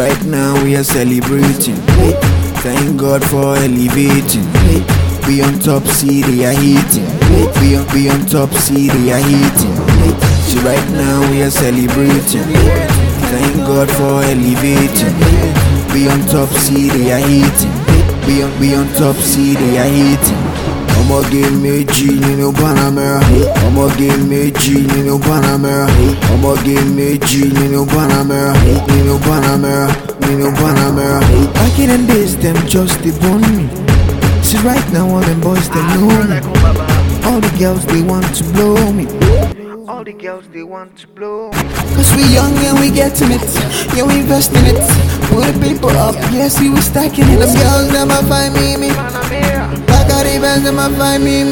right now we are celebrating. Thank God for elevating. We on top, see they are heating. We on top, see they are heating. See right now we are celebrating. Thank God for elevating. We on top, see they are heating. We on top, see they are heating. I'ma give me G nínú Panamera. I'ma give me G nínú Panamera. I'ma give me G nínú Panamera. Nínú Panamera, nínú Panamera. Back in the days, them just they born me. See right now all them boys they know me. All the girls they want to blow me. All the girls they want to blow me. Cause we young and we getting it. Yeah, we invest in it. Put the people up, yeah, see we stacking it. Them girls never find me. Back at the bands never find me.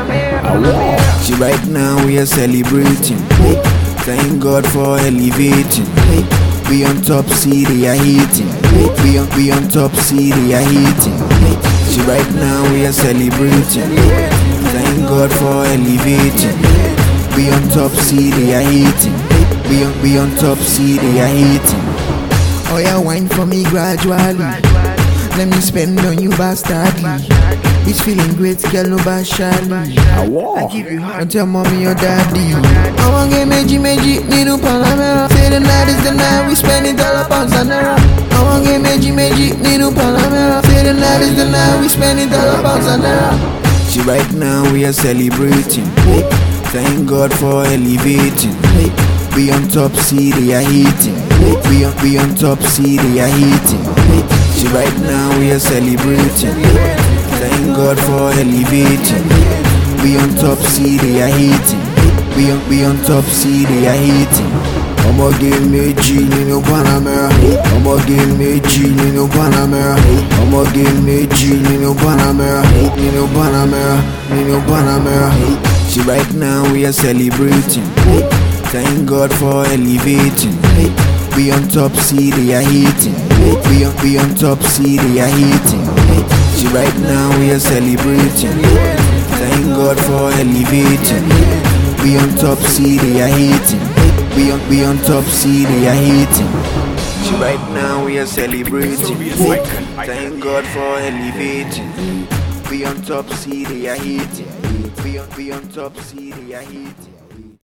See right now we are celebrating. Thank God for elevating. We on top, see they are heating. We on top, see they are heating. See right now we are celebrating. Thank God for elevating. We on top, see they are heating. We on top, see they are heating. Oh yeah, wine for me gradually. Let me spend on you bastardly. It's feeling great, girl, no bashali. I give you heart, tell mommy or daddy. I want get meji, nínú Panamera. Say the night is the night, we spend it all up on Sanera. I want get meji, nínú Panamera. Say the night is the night, we spend it all up on Sanera. See right now we are celebrating. Thank God for elevating. We on top, see they are heating. We on top, see they are heating. See right now we are celebrating. Thank God for elevating. We on top, see they are heating. We on top, see they are heating. I'ma give me G nínú Panamera. I'ma give me G nínú Panamera. I'ma give me G nínú Panamera. Nínú Panamera, nínú Panamera. See right now we are celebrating. Thank God for elevating. We on top, see they are heating. We on top, see they are heating. See right now we are celebrating. Thank God for elevating. We on top, see they are heating. We on top, see they are heating. See right now we are celebrating. Thank God for elevating. We on top, see they are heating. We on top, see they are heating.